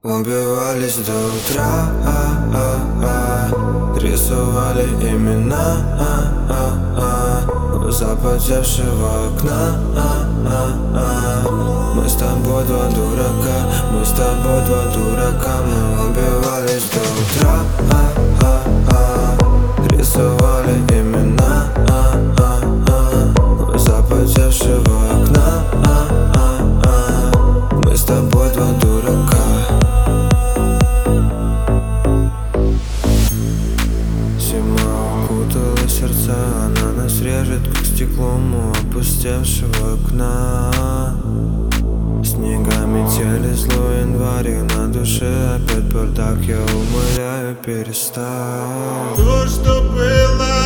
Убивались до утра, рисовали имена у запотевшего окна. Мы с тобой два дурака, мы с тобой два дурака. Мы убивались до утра, рисовали имена у запотевшего окна. Мы с тобой два дурака. Зима укутала сердца, она нас режет, как стеклом у опустевшего окна. Снега метели, злой январь, и на душе опять бардак. Я умоляю, перестань. То, что было